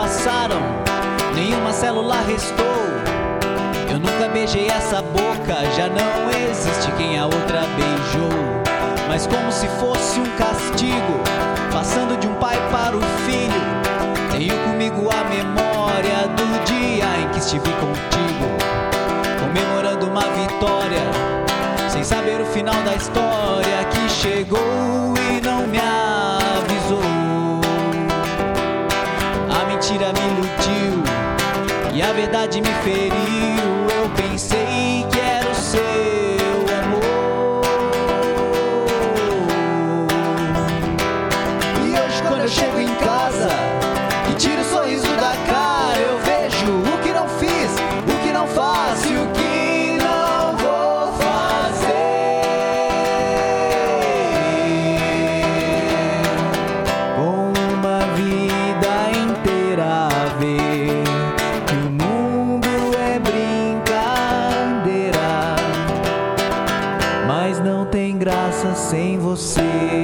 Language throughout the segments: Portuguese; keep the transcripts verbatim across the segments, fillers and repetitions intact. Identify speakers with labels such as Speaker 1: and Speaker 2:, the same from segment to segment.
Speaker 1: passaram, nenhuma célula restou. Eu nunca beijei essa boca, já não existe quem a outra beijou. Mas como se fosse um castigo, passando de um pai para o filho, tenho comigo a memória do dia em que estive contigo, comemorando uma vitória, sem saber o final da história que chegou e não me avisou. A mentira me iludiu e a verdade me feriu. Eu pensei que era o seu amor. E hoje quando eu chego em casa e tiro o sorriso da cara, eu vejo o que não fiz, o que não faço e o que não vou fazer. Com uma vida inteira a ver que o mundo é brincadeira, mas não tem graça sem você.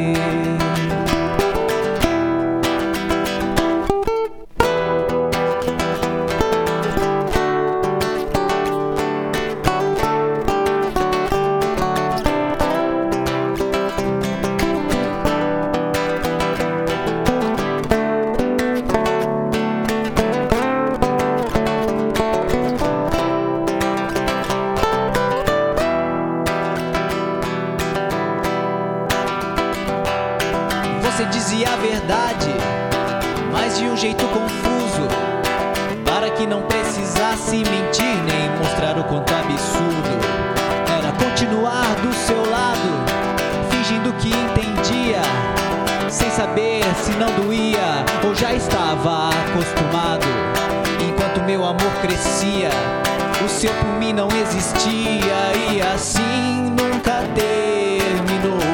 Speaker 1: Você dizia a verdade, mas de um jeito confuso, para que não precisasse mentir nem mostrar o quanto absurdo era continuar do seu lado, fingindo que entendia, sem saber se não doía ou já estava acostumado. Enquanto meu amor crescia, o seu por mim não existia e assim nunca terminou.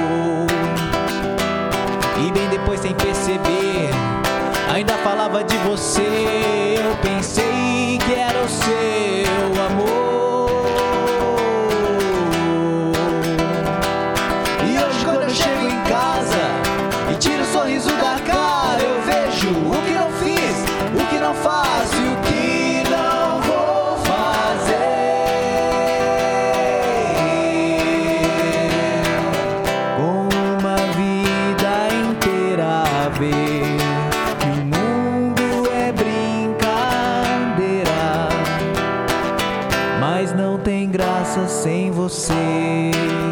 Speaker 1: E bem depois, sem perceber, ainda falava de você. Eu pensei que era o seu amor. E hoje quando eu chego em casa e tiro o sorriso da cara, eu vejo o que não fiz, o que não faço e o que não vou fazer. Com uma vida inteira a ver que o mundo é brincadeira, mas não tem graça sem você.